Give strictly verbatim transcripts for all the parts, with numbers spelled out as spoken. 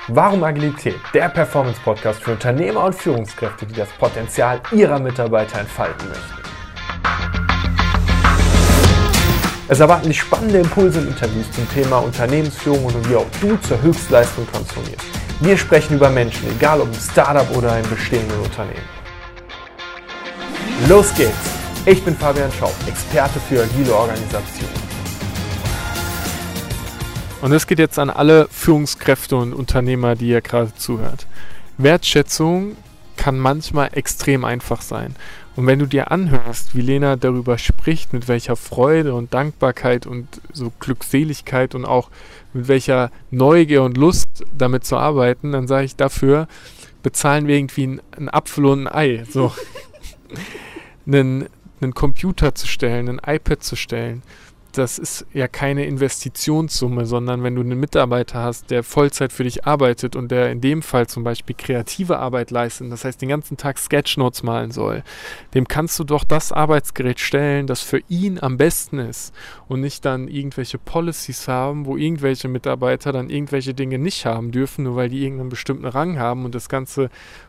Warum Agilität? Der Performance-Podcast für Unternehmer und Führungskräfte, die das Potenzial ihrer Mitarbeiter entfalten möchten. Es erwarten dich spannende Impulse und Interviews zum Thema Unternehmensführung und wie auch du zur Höchstleistung transformierst. Wir sprechen über Menschen, egal ob im Startup oder im bestehenden Unternehmen. Los geht's! Ich bin Fabian Schaub, Experte für agile Organisation. Und es geht jetzt an alle Führungskräfte und Unternehmer, die ihr gerade zuhört. Wertschätzung kann manchmal extrem einfach sein. Und wenn du dir anhörst, wie Lena darüber spricht, mit welcher Freude und Dankbarkeit und so Glückseligkeit und auch mit welcher Neugier und Lust damit zu arbeiten, dann sage ich, dafür bezahlen wir irgendwie einen, einen Apfel und ein Ei. So einen, einen Computer zu stellen, ein iPad zu stellen. Das ist ja keine Investitionssumme, sondern wenn du einen Mitarbeiter hast, der Vollzeit für dich arbeitet und der in dem Fall zum Beispiel kreative Arbeit leistet, das heißt den ganzen Tag Sketchnotes malen soll, dem kannst du doch das Arbeitsgerät stellen, das für ihn am besten ist und nicht dann irgendwelche Policies haben, wo irgendwelche Mitarbeiter dann irgendwelche Dinge nicht haben dürfen, nur weil die irgendeinen bestimmten Rang haben und das ganze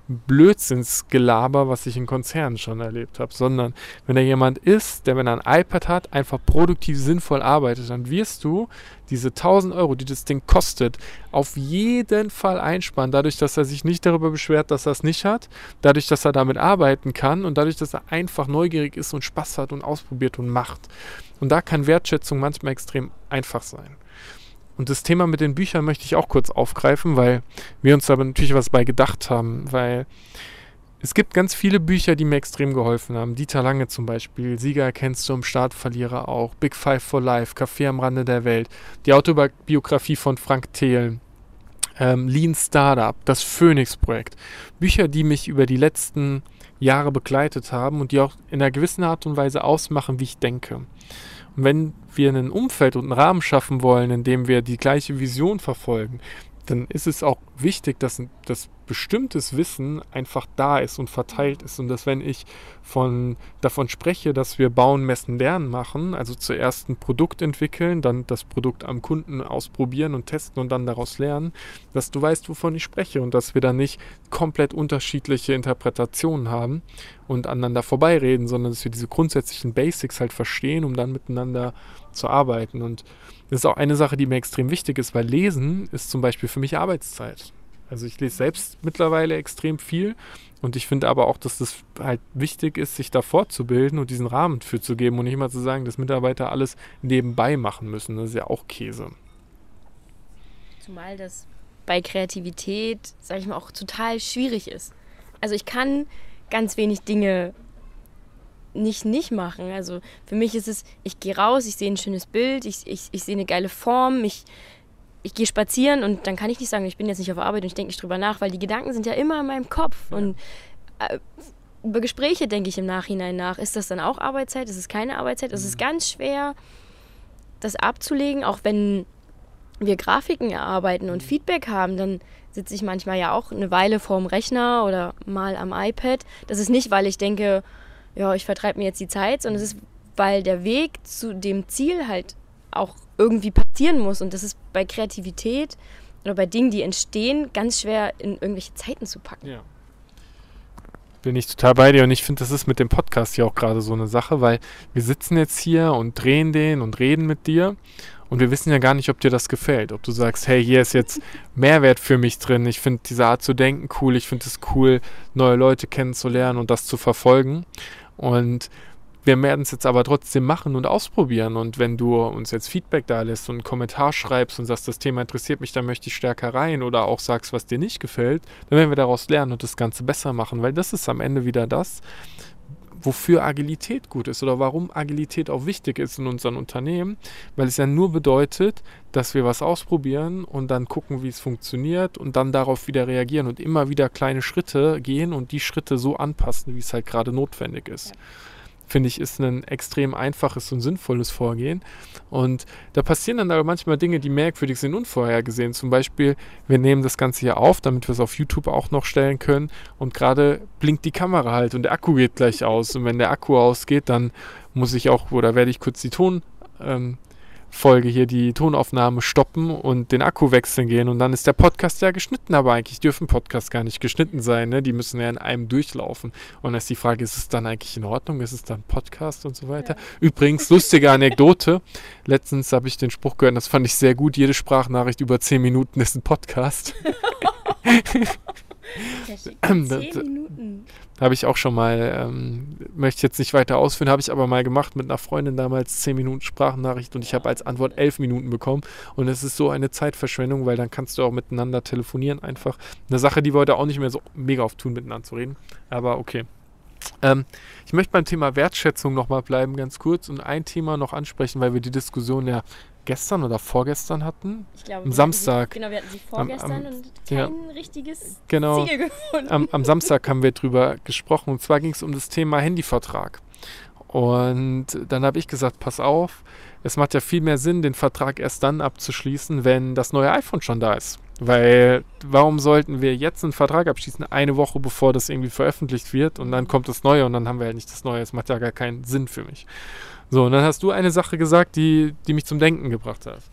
Blödsinnsgelaber, was ich in Konzernen schon erlebt habe, sondern wenn da jemand ist, der, wenn er ein iPad hat, einfach produktiv sinnvoll arbeitet, dann wirst du diese tausend Euro, die das Ding kostet, auf jeden Fall einsparen, dadurch, dass er sich nicht darüber beschwert, dass er es nicht hat, dadurch, dass er damit arbeiten kann und dadurch, dass er einfach neugierig ist und Spaß hat und ausprobiert und macht. Und da kann Wertschätzung manchmal extrem einfach sein. Und das Thema mit den Büchern möchte ich auch kurz aufgreifen, weil wir uns aber natürlich was bei gedacht haben, weil es gibt ganz viele Bücher, die mir extrem geholfen haben. Dieter Lange zum Beispiel, Sieger erkennst du im Start, Verlierer auch, Big Five for Life, Café am Rande der Welt, die Autobiografie von Frank Thelen, ähm, Lean Startup, das Phoenix-Projekt. Bücher, die mich über die letzten Jahre begleitet haben und die auch in einer gewissen Art und Weise ausmachen, wie ich denke. Und wenn wir ein Umfeld und einen Rahmen schaffen wollen, in dem wir die gleiche Vision verfolgen, dann ist es auch wichtig, dass, dass bestimmtes Wissen einfach da ist und verteilt ist. Und dass, wenn ich von, davon spreche, dass wir Bauen, Messen, Lernen machen, also zuerst ein Produkt entwickeln, dann das Produkt am Kunden ausprobieren und testen und dann daraus lernen, dass du weißt, wovon ich spreche und dass wir da nicht komplett unterschiedliche Interpretationen haben und aneinander vorbeireden, sondern dass wir diese grundsätzlichen Basics halt verstehen, um dann miteinander zu arbeiten. Und das ist auch eine Sache, die mir extrem wichtig ist, weil Lesen ist zum Beispiel für mich Arbeitszeit. Also ich lese selbst mittlerweile extrem viel und ich finde aber auch, dass das halt wichtig ist, sich da fortzubilden und diesen Rahmen für zu geben und nicht mal zu sagen, dass Mitarbeiter alles nebenbei machen müssen. Das ist ja auch Käse. Zumal das bei Kreativität, sage ich mal, auch total schwierig ist. Also ich kann ganz wenig Dinge nicht nicht machen. Also für mich ist es, ich gehe raus, ich sehe ein schönes Bild, ich, ich, ich sehe eine geile Form, ich, ich gehe spazieren und dann kann ich nicht sagen, ich bin jetzt nicht auf Arbeit und ich denke nicht drüber nach, weil die Gedanken sind ja immer in meinem Kopf. Ja. Und äh, über Gespräche denke ich im Nachhinein nach. Ist das dann auch Arbeitszeit? Ist es keine Arbeitszeit? Mhm. Es ist ganz schwer, das abzulegen, auch wenn wir Grafiken erarbeiten und Feedback haben, dann sitze ich manchmal ja auch eine Weile vorm Rechner oder mal am iPad. Das ist nicht, weil ich denke, ja, ich vertreibe mir jetzt die Zeit, sondern es ist, weil der Weg zu dem Ziel halt auch irgendwie passieren muss. Und das ist bei Kreativität oder bei Dingen, die entstehen, ganz schwer in irgendwelche Zeiten zu packen. Ja. Bin ich total bei dir und ich finde, das ist mit dem Podcast ja auch gerade so eine Sache, weil wir sitzen jetzt hier und drehen den und reden mit dir und wir wissen ja gar nicht, ob dir das gefällt. Ob du sagst, hey, hier ist jetzt Mehrwert für mich drin, ich finde diese Art zu denken cool, ich finde es cool, neue Leute kennenzulernen und das zu verfolgen. Und wir werden es jetzt aber trotzdem machen und ausprobieren. Und wenn du uns jetzt Feedback da lässt und einen Kommentar schreibst und sagst, das Thema interessiert mich, dann möchte ich stärker rein oder auch sagst, was dir nicht gefällt, dann werden wir daraus lernen und das Ganze besser machen. Weil das ist am Ende wieder das, wofür Agilität gut ist oder warum Agilität auch wichtig ist in unseren Unternehmen. Weil es ja nur bedeutet, dass wir was ausprobieren und dann gucken, wie es funktioniert und dann darauf wieder reagieren und immer wieder kleine Schritte gehen und die Schritte so anpassen, wie es halt gerade notwendig ist. Ja. Finde ich, ist ein extrem einfaches und sinnvolles Vorgehen. Und da passieren dann aber manchmal Dinge, die merkwürdig sind, unvorhergesehen. Zum Beispiel, wir nehmen das Ganze hier auf, damit wir es auf YouTube auch noch stellen können. Und gerade blinkt die Kamera halt und der Akku geht gleich aus. Und wenn der Akku ausgeht, dann muss ich auch, oder werde ich kurz die Ton, ähm, Folge hier die Tonaufnahme stoppen und den Akku wechseln gehen und dann ist der Podcast ja geschnitten, aber eigentlich dürfen Podcasts gar nicht geschnitten sein, ne? Die müssen ja in einem durchlaufen. Und dann ist die Frage, ist es dann eigentlich in Ordnung? Ist es dann Podcast und so weiter? Ja. Übrigens, lustige Anekdote. Letztens habe ich den Spruch gehört, das fand ich sehr gut, jede Sprachnachricht über zehn Minuten ist ein Podcast. zehn Minuten. Habe ich auch schon mal, ähm, möchte ich jetzt nicht weiter ausführen, habe ich aber mal gemacht mit einer Freundin damals, zehn Minuten Sprachnachricht und ich habe als Antwort elf Minuten bekommen und es ist so eine Zeitverschwendung, weil dann kannst du auch miteinander telefonieren einfach. Eine Sache, die wir heute auch nicht mehr so mega oft tun, miteinander zu reden, aber okay. Ähm, ich möchte beim Thema Wertschätzung nochmal bleiben, ganz kurz und ein Thema noch ansprechen, weil wir die Diskussion ja gestern oder vorgestern hatten. Ich glaube, am Samstag. Sie, genau, wir hatten sie vorgestern am, am, und kein ja, richtiges genau, Ziel gefunden. Am, am Samstag haben wir drüber gesprochen und zwar ging es um das Thema Handyvertrag. Und dann habe ich gesagt, pass auf, es macht ja viel mehr Sinn, den Vertrag erst dann abzuschließen, wenn das neue iPhone schon da ist. Weil warum sollten wir jetzt einen Vertrag abschließen, eine Woche bevor das irgendwie veröffentlicht wird und dann kommt das Neue und dann haben wir halt nicht das Neue. Das macht ja gar keinen Sinn für mich. So, und dann hast du eine Sache gesagt, die, die mich zum Denken gebracht hat.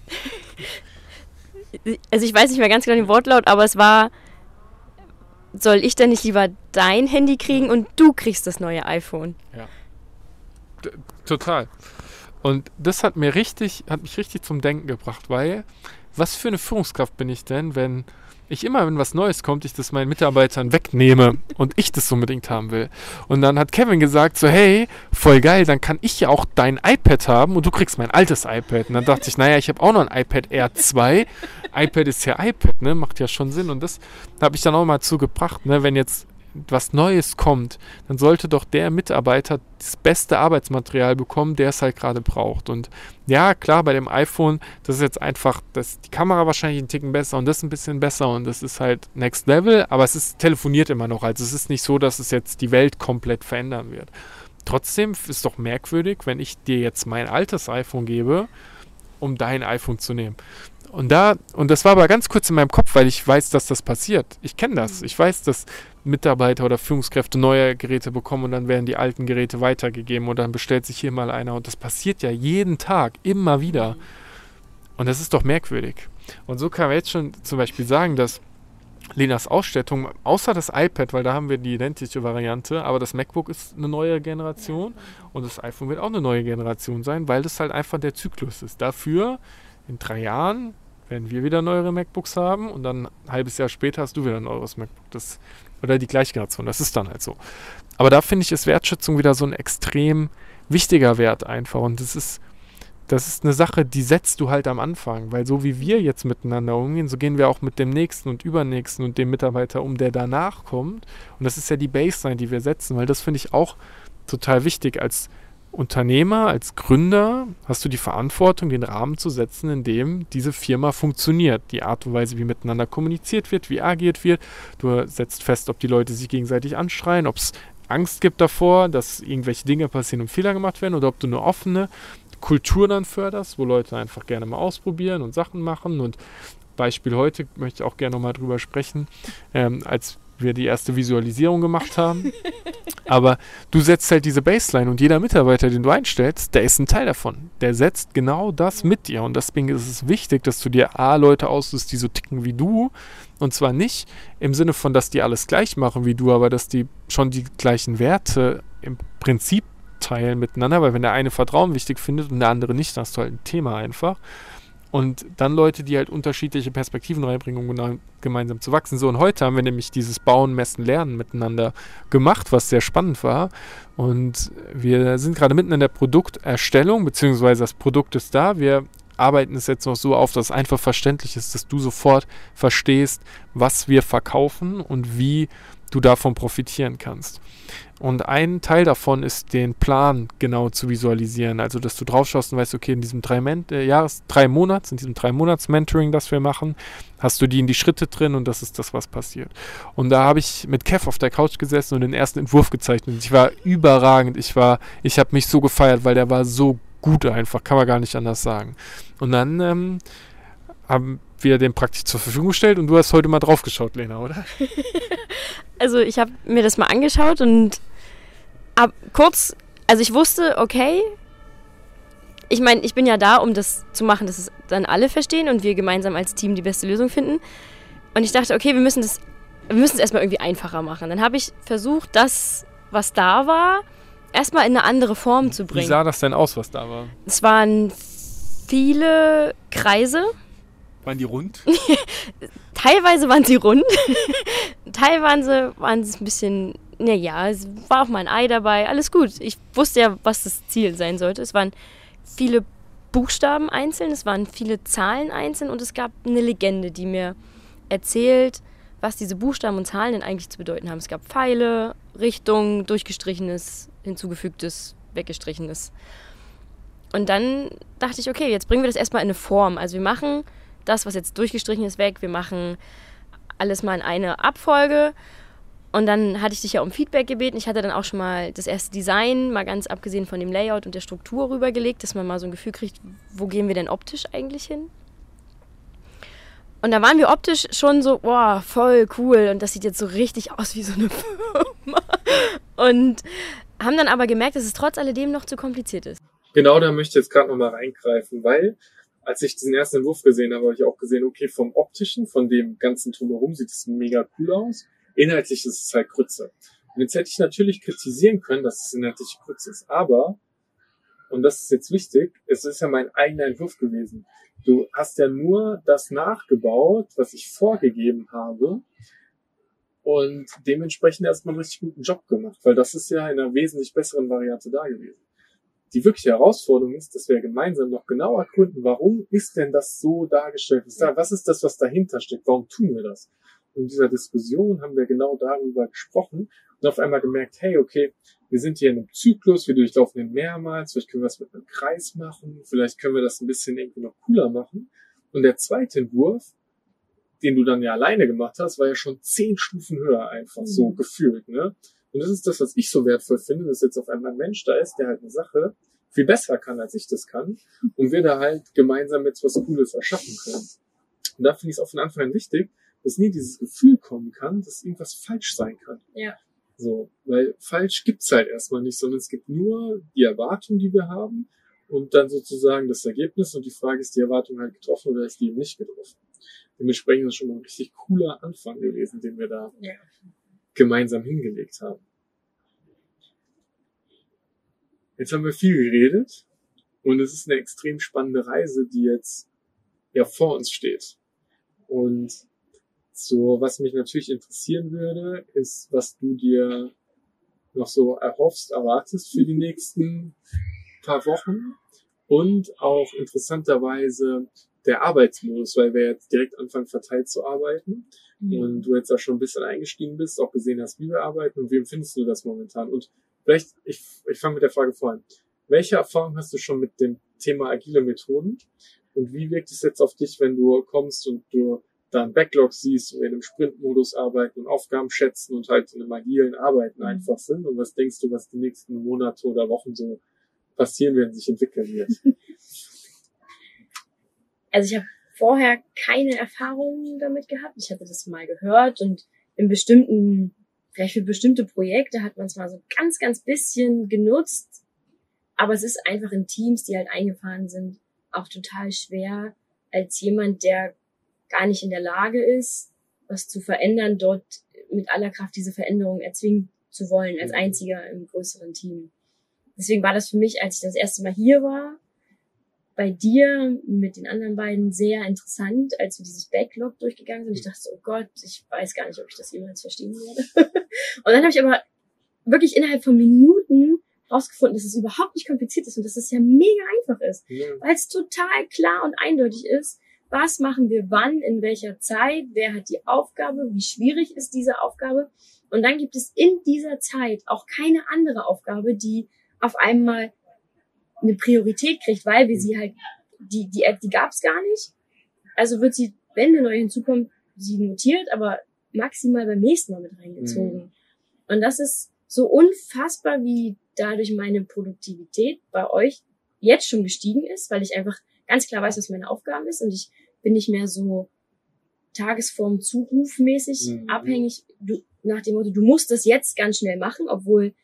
Also ich weiß nicht mehr ganz genau den Wortlaut, aber es war, soll ich denn nicht lieber dein Handy kriegen und du kriegst das neue iPhone? Ja. D- total. Und das hat mir richtig, hat mich richtig zum Denken gebracht, weil was für eine Führungskraft bin ich denn, wenn ich immer, wenn was Neues kommt, ich das meinen Mitarbeitern wegnehme und ich das unbedingt haben will. Und dann hat Kevin gesagt so, hey, voll geil, dann kann ich ja auch dein iPad haben und du kriegst mein altes iPad. Und dann dachte ich, naja, ich habe auch noch ein iPad Air zwei. iPad ist ja iPad, ne, macht ja schon Sinn. Und das habe ich dann auch mal zugebracht, ne, wenn jetzt was Neues kommt, dann sollte doch der Mitarbeiter das beste Arbeitsmaterial bekommen, der es halt gerade braucht. Und ja, klar, bei dem iPhone, das ist jetzt einfach, das, die Kamera wahrscheinlich einen Ticken besser und das ein bisschen besser und das ist halt Next Level, aber es ist telefoniert immer noch. Also es ist nicht so, dass es jetzt die Welt komplett verändern wird. Trotzdem ist es doch merkwürdig, wenn ich dir jetzt mein altes iPhone gebe, um dein iPhone zu nehmen. Und da, und das war aber ganz kurz in meinem Kopf, weil ich weiß, dass das passiert. Ich kenne das. Ich weiß, dass Mitarbeiter oder Führungskräfte neue Geräte bekommen und dann werden die alten Geräte weitergegeben und dann bestellt sich hier mal einer. Und das passiert ja jeden Tag, immer wieder. Und das ist doch merkwürdig. Und so kann man jetzt schon zum Beispiel sagen, dass Lenas Ausstattung, außer das iPad, weil da haben wir die identische Variante, aber das MacBook ist eine neue Generation und das iPhone wird auch eine neue Generation sein, weil das halt einfach der Zyklus ist. Dafür in drei Jahren werden wir wieder neuere MacBooks haben und dann ein halbes Jahr später hast du wieder ein neues MacBook. Das, oder die gleiche Generation, das ist dann halt so. Aber da finde ich, ist Wertschätzung wieder so ein extrem wichtiger Wert einfach und das ist, das ist eine Sache, die setzt du halt am Anfang, weil so wie wir jetzt miteinander umgehen, so gehen wir auch mit dem Nächsten und Übernächsten und dem Mitarbeiter um, der danach kommt und das ist ja die Baseline, die wir setzen, weil das finde ich auch total wichtig. Als Unternehmer, als Gründer hast du die Verantwortung, den Rahmen zu setzen, in dem diese Firma funktioniert. Die Art und Weise, wie miteinander kommuniziert wird, wie agiert wird. Du setzt fest, ob die Leute sich gegenseitig anschreien, ob es Angst gibt davor, dass irgendwelche Dinge passieren und Fehler gemacht werden oder ob du eine offene Kultur dann förderst, wo Leute einfach gerne mal ausprobieren und Sachen machen. Und Beispiel heute möchte ich auch gerne nochmal drüber sprechen, ähm, als wir die erste Visualisierung gemacht haben. Aber du setzt halt diese Baseline und jeder Mitarbeiter, den du einstellst, der ist ein Teil davon. Der setzt genau das mit dir und deswegen ist es wichtig, dass du dir A, Leute aussuchst, die so ticken wie du und zwar nicht im Sinne von, dass die alles gleich machen wie du, aber dass die schon die gleichen Werte im Prinzip teilen miteinander, weil wenn der eine Vertrauen wichtig findet und der andere nicht, dann hast du halt ein Thema einfach. Und dann Leute, die halt unterschiedliche Perspektiven reinbringen, um gemeinsam zu wachsen. So, und heute haben wir nämlich dieses Bauen, Messen, Lernen miteinander gemacht, was sehr spannend war. Und wir sind gerade mitten in der Produkterstellung, beziehungsweise das Produkt ist da. Wir arbeiten es jetzt noch so auf, dass es einfach verständlich ist, dass du sofort verstehst, was wir verkaufen und wie du davon profitieren kannst. Und ein Teil davon ist, den Plan genau zu visualisieren. Also, dass du drauf schaust und weißt, okay, in diesem drei, Men- äh, Jahres-, drei Monats, in diesem drei Monats Mentoring, das wir machen, hast du die in die Schritte drin und das ist das, was passiert. Und da habe ich mit Kev auf der Couch gesessen und den ersten Entwurf gezeichnet. Ich war überragend. Ich war, ich habe mich so gefeiert, weil der war so gut einfach, kann man gar nicht anders sagen. Und dann ähm, haben wir den praktisch zur Verfügung gestellt und du hast heute mal drauf geschaut, Lena, oder? Also ich habe mir das mal angeschaut und ab, kurz, also ich wusste, okay, ich meine, ich bin ja da, um das zu machen, dass es dann alle verstehen und wir gemeinsam als Team die beste Lösung finden. Und ich dachte, okay, wir müssen das, wir müssen es erstmal irgendwie einfacher machen. Dann habe ich versucht, das, was da war, erstmal in eine andere Form zu bringen. Wie sah das denn aus, was da war? Es waren viele Kreise. Waren die rund? Teilweise waren sie rund. Teilweise waren sie ein bisschen, naja, es war auch mal ein Ei dabei. Alles gut. Ich wusste ja, was das Ziel sein sollte. Es waren viele Buchstaben einzeln, es waren viele Zahlen einzeln und es gab eine Legende, die mir erzählt, was diese Buchstaben und Zahlen denn eigentlich zu bedeuten haben. Es gab Pfeile, Richtung, durchgestrichenes, hinzugefügtes, weggestrichenes. Und dann dachte ich, okay, jetzt bringen wir das erstmal in eine Form. Also wir machen das, was jetzt durchgestrichen ist, weg. Wir machen alles mal in eine Abfolge. Und dann hatte ich dich ja um Feedback gebeten. Ich hatte dann auch schon mal das erste Design, mal ganz abgesehen von dem Layout und der Struktur rübergelegt, dass man mal so ein Gefühl kriegt, wo gehen wir denn optisch eigentlich hin? Und da waren wir optisch schon so, boah, voll cool. Und das sieht jetzt so richtig aus wie so eine Firma. Und haben dann aber gemerkt, dass es trotz alledem noch zu kompliziert ist. Genau, da möchte ich jetzt gerade nochmal reingreifen, weil als ich diesen ersten Entwurf gesehen habe, habe ich auch gesehen, okay, vom Optischen, von dem ganzen Drumherum sieht es mega cool aus. Inhaltlich ist es halt Grütze. Und jetzt hätte ich natürlich kritisieren können, dass es inhaltlich Grütze ist. Aber, und das ist jetzt wichtig, es ist ja mein eigener Entwurf gewesen. Du hast ja nur das nachgebaut, was ich vorgegeben habe. Und dementsprechend erstmal einen richtig guten Job gemacht. Weil das ist ja in einer wesentlich besseren Variante da gewesen. Die wirkliche Herausforderung ist, dass wir gemeinsam noch genau erkunden, warum ist denn das so dargestellt? Was ist das, was dahinter steckt? Warum tun wir das? Und in dieser Diskussion haben wir genau darüber gesprochen und auf einmal gemerkt, hey, okay, wir sind hier in einem Zyklus, wir durchlaufen den mehrmals, vielleicht können wir das mit einem Kreis machen, vielleicht können wir das ein bisschen irgendwie noch cooler machen. Und der zweite Entwurf, den du dann ja alleine gemacht hast, war ja schon zehn Stufen höher einfach, mhm. so gefühlt, ne? Und das ist das, was ich so wertvoll finde, dass jetzt auf einmal ein Mensch da ist, der halt eine Sache viel besser kann, als ich das kann, und wir da halt gemeinsam jetzt was Cooles erschaffen können. Und da finde ich es auch von Anfang an wichtig, dass nie dieses Gefühl kommen kann, dass irgendwas falsch sein kann. Ja. So, weil falsch gibt's halt erstmal nicht, sondern es gibt nur die Erwartung, die wir haben, und dann sozusagen das Ergebnis, und die Frage ist, die Erwartung halt getroffen oder ist die eben nicht getroffen? Dementsprechend ist das schon mal ein richtig cooler Anfang gewesen, den wir da ja. gemeinsam hingelegt haben. Jetzt haben wir viel geredet und es ist eine extrem spannende Reise, die jetzt ja vor uns steht. Und so, was mich natürlich interessieren würde, ist, was du dir noch so erhoffst, erwartest für die nächsten paar Wochen und auch interessanterweise der Arbeitsmodus, weil wir jetzt direkt anfangen, verteilt zu arbeiten mhm. und du jetzt da schon ein bisschen eingestiegen bist, auch gesehen hast, wie wir arbeiten, und wie empfindest du das momentan? Und vielleicht, ich, ich fange mit der Frage vor an. Welche Erfahrung hast du schon mit dem Thema agile Methoden und wie wirkt es jetzt auf dich, wenn du kommst und du da einen Backlog siehst und wir in einem Sprintmodus arbeiten und Aufgaben schätzen und halt in einem agilen Arbeiten mhm. einfach sind, und was denkst du, was die nächsten Monate oder Wochen so passieren werden, sich entwickeln wird? Also ich habe vorher keine Erfahrungen damit gehabt. Ich hatte das mal gehört und in bestimmten, vielleicht für bestimmte Projekte hat man es mal so ganz, ganz bisschen genutzt. Aber es ist einfach in Teams, die halt eingefahren sind, auch total schwer, als jemand, der gar nicht in der Lage ist, was zu verändern, dort mit aller Kraft diese Veränderung erzwingen zu wollen, als einziger im größeren Team. Deswegen war das für mich, als ich das erste Mal hier war, bei dir mit den anderen beiden sehr interessant, als wir dieses Backlog durchgegangen sind. Ich dachte so, oh Gott, ich weiß gar nicht, ob ich das jemals verstehen werde. Und dann habe ich aber wirklich innerhalb von Minuten rausgefunden, dass es überhaupt nicht kompliziert ist und dass es ja mega einfach ist, ja. weil es total klar und eindeutig ist, was machen wir wann, in welcher Zeit, wer hat die Aufgabe, wie schwierig ist diese Aufgabe. Und dann gibt es in dieser Zeit auch keine andere Aufgabe, die auf einmal eine Priorität kriegt, weil wir sie halt, die, die App, die gab's gar nicht. Also wird sie, wenn eine neue hinzukommt, sie notiert, aber maximal beim nächsten Mal mit reingezogen. Mhm. Und das ist so unfassbar, wie dadurch meine Produktivität bei euch jetzt schon gestiegen ist, weil ich einfach ganz klar weiß, was meine Aufgabe ist, und ich bin nicht mehr so Tagesform zurufmäßig mhm. abhängig, du, nach dem Motto, du musst das jetzt ganz schnell machen, obwohl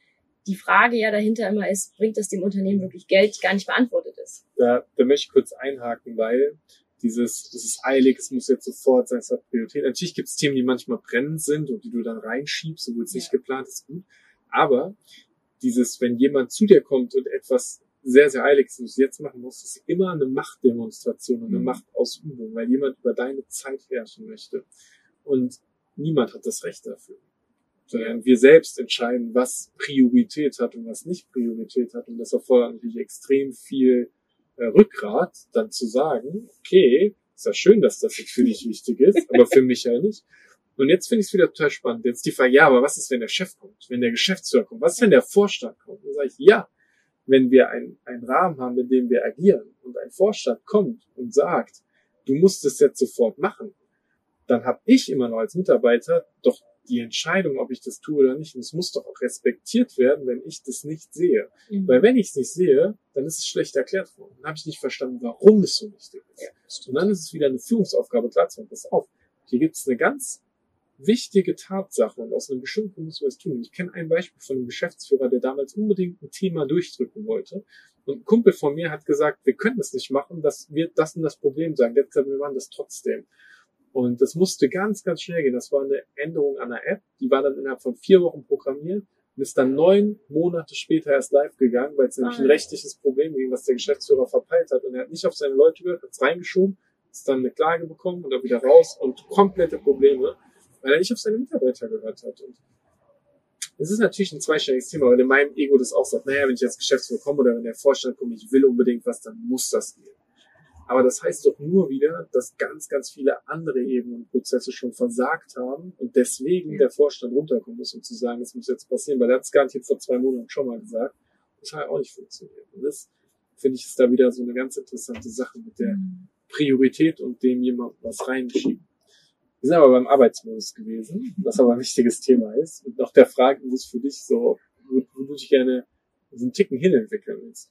die Frage ja dahinter immer ist, bringt das dem Unternehmen wirklich Geld, gar nicht beantwortet ist. Da, da möchte ich kurz einhaken, weil dieses, das ist eilig, es muss jetzt sofort sein, es hat Priorität. Natürlich gibt es Themen, die manchmal brennend sind und die du dann reinschiebst, obwohl es ja. nicht geplant ist, gut. Aber dieses, wenn jemand zu dir kommt und etwas sehr, sehr Eiliges, was du jetzt machen musst, ist immer eine Machtdemonstration und eine mhm. Machtausübung, weil jemand über deine Zeit herrschen möchte. Und niemand hat das Recht dafür. Sondern wir selbst entscheiden, was Priorität hat und was nicht Priorität hat. Und das erfordert natürlich extrem viel äh, Rückgrat, dann zu sagen, okay, ist ja schön, dass das jetzt für dich wichtig ist, aber für mich ja nicht. Und jetzt finde ich es wieder total spannend. Jetzt die Frage, ja, aber was ist, wenn der Chef kommt, wenn der Geschäftsführer kommt? Was ist, wenn der Vorstand kommt? Dann sage ich, ja, wenn wir einen, einen Rahmen haben, in dem wir agieren und ein Vorstand kommt und sagt, du musst es jetzt sofort machen, dann habe ich immer noch als Mitarbeiter doch die Entscheidung, ob ich das tue oder nicht. Und es muss doch auch respektiert werden, wenn ich das nicht sehe. Mhm. Weil wenn ich es nicht sehe, dann ist es schlecht erklärt worden. Dann habe ich nicht verstanden, warum es so wichtig ist. Ja. Und dann ist es wieder eine Führungsaufgabe, klar zu machen, pass auf. Hier gibt es eine ganz wichtige Tatsache und aus einem bestimmten Grund müssen wir es tun. Ich kenne ein Beispiel von einem Geschäftsführer, der damals unbedingt ein Thema durchdrücken wollte. Und ein Kumpel von mir hat gesagt, wir können das nicht machen, das wird das und das Problem sein. Der hat gesagt, wir machen das trotzdem. Und das musste ganz, ganz schnell gehen. Das war eine Änderung an der App. Die war dann innerhalb von vier Wochen programmiert und ist dann neun Monate später erst live gegangen, weil es nämlich ein rechtliches Problem ging, was der Geschäftsführer verpeilt hat. Und er hat nicht auf seine Leute gehört, hat es reingeschoben, ist dann eine Klage bekommen und dann wieder raus und komplette Probleme, weil er nicht auf seine Mitarbeiter gehört hat. Und es ist natürlich ein zweistelliges Thema, weil in meinem Ego das auch sagt, naja, wenn ich als Geschäftsführer komme oder wenn der Vorstand kommt, ich will unbedingt was, dann muss das gehen. Aber das heißt doch nur wieder, dass ganz, ganz viele andere Ebenen und Prozesse schon versagt haben und deswegen der Vorstand runterkommen muss, um zu sagen, das muss jetzt passieren, weil er hat es garantiert vor zwei Monaten schon mal gesagt. Das hat auch nicht funktioniert. Und das, finde ich, ist da wieder so eine ganz interessante Sache mit der Priorität und dem jemand was reinschieben. Wir sind aber beim Arbeitsmodus gewesen, was aber ein wichtiges Thema ist. Und nach der Frage, wo es für dich so, wo, wo du dich gerne so einen Ticken hinentwickeln willst.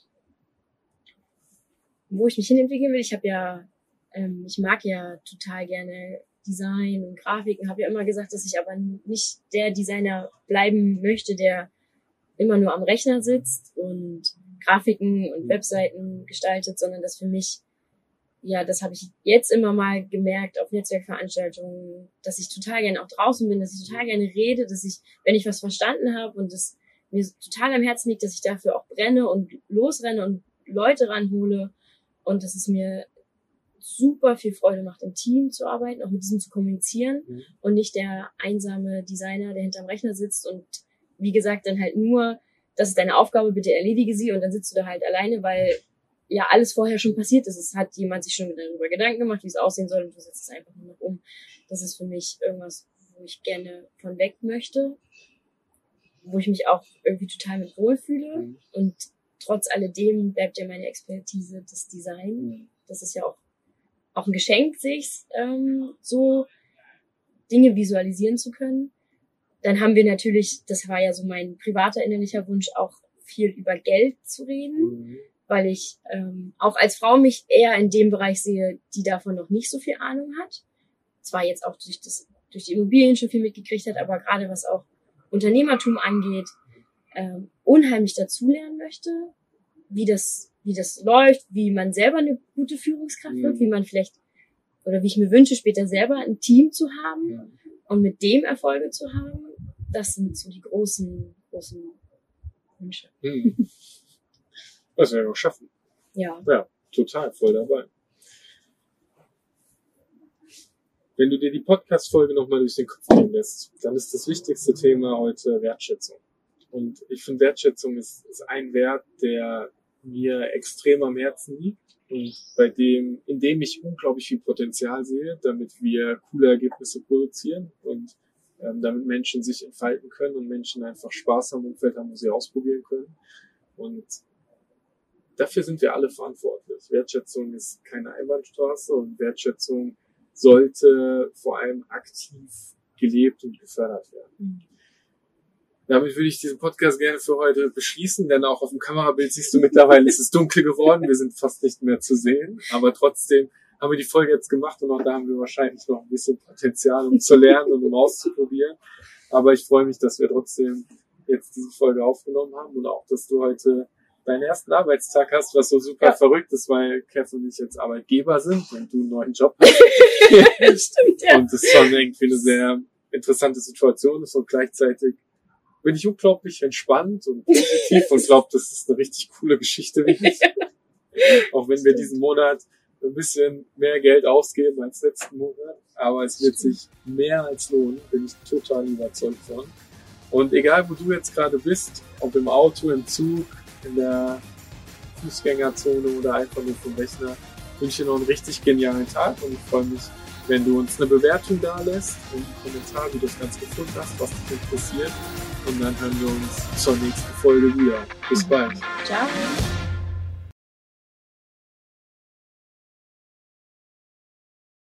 Wo ich mich hinentwickeln will, ich habe ja, ähm, ich mag ja total gerne Design und Grafiken, habe ja immer gesagt, dass ich aber nicht der Designer bleiben möchte, der immer nur am Rechner sitzt und Grafiken und Webseiten gestaltet, sondern dass für mich, ja, das habe ich jetzt immer mal gemerkt auf Netzwerkveranstaltungen, dass ich total gerne auch draußen bin, dass ich total gerne rede, dass ich, wenn ich was verstanden habe und es mir total am Herzen liegt, dass ich dafür auch brenne und losrenne und Leute ranhole. Und dass es mir super viel Freude macht, im Team zu arbeiten, auch mit diesem zu kommunizieren mhm. und nicht der einsame Designer, der hinterm Rechner sitzt und wie gesagt dann halt nur, das ist deine Aufgabe, bitte erledige sie und dann sitzt du da halt alleine, weil ja alles vorher schon passiert ist. Es hat jemand sich schon darüber Gedanken gemacht, wie es aussehen soll und du setzt es einfach nur noch um. Das ist für mich irgendwas, wo ich gerne von weg möchte, wo ich mich auch irgendwie total mit wohlfühle mhm. und trotz alledem bleibt ja meine Expertise das Design. Das ist ja auch, auch ein Geschenk, sich ähm, so Dinge visualisieren zu können. Dann haben wir natürlich, das war ja so mein privater innerlicher Wunsch, auch viel über Geld zu reden, mhm. weil ich ähm, auch als Frau mich eher in dem Bereich sehe, die davon noch nicht so viel Ahnung hat. Zwar jetzt auch durch, das, durch die Immobilien schon viel mitgekriegt hat, aber gerade was auch Unternehmertum angeht, ähm, unheimlich dazulernen möchte, wie das, wie das läuft, wie man selber eine gute Führungskraft mhm. wird, wie man vielleicht, oder wie ich mir wünsche, später selber ein Team zu haben ja. und mit dem Erfolge zu haben. Das sind so die großen, großen Wünsche. Mhm. Das werden wir auch schaffen. Ja. Ja, total, voll dabei. Wenn du dir die Podcast-Folge nochmal durch den Kopf gehen lässt, dann ist das wichtigste Thema heute Wertschätzung. Und ich finde, Wertschätzung ist, ist ein Wert, der mir extrem am Herzen liegt und bei dem, in dem ich unglaublich viel Potenzial sehe, damit wir coole Ergebnisse produzieren und ähm, damit Menschen sich entfalten können und Menschen einfach Spaß am Umfeld haben, wo sie ausprobieren können. Und dafür sind wir alle verantwortlich. Wertschätzung ist keine Einbahnstraße und Wertschätzung sollte vor allem aktiv gelebt und gefördert werden. Mhm. Damit würde ich diesen Podcast gerne für heute beschließen, denn auch auf dem Kamerabild siehst du mittlerweile, es ist dunkel geworden, wir sind fast nicht mehr zu sehen, aber trotzdem haben wir die Folge jetzt gemacht und auch da haben wir wahrscheinlich noch ein bisschen Potenzial, um zu lernen und um auszuprobieren. Aber ich freue mich, dass wir trotzdem jetzt diese Folge aufgenommen haben und auch, dass du heute deinen ersten Arbeitstag hast, was so super ja. verrückt ist, weil Kev und ich jetzt Arbeitgeber sind und du einen neuen Job hast. Stimmt, ja. Und das ist schon irgendwie eine sehr interessante Situation ist und gleichzeitig bin ich unglaublich entspannt und positiv und glaube, dass es eine richtig coole Geschichte wird. Auch wenn wir diesen Monat ein bisschen mehr Geld ausgeben als letzten Monat, aber es wird sich mehr als lohnen, bin ich total überzeugt von. Und egal, wo du jetzt gerade bist, ob im Auto, im Zug, in der Fußgängerzone oder einfach nur vom Rechner, wünsche dir noch einen richtig genialen Tag und ich freue mich, wenn du uns eine Bewertung da lässt und einen Kommentar, wie du das Ganze gefunden hast, was dich interessiert. Und dann hören wir uns zur nächsten Folge wieder. Bis bald. Ciao.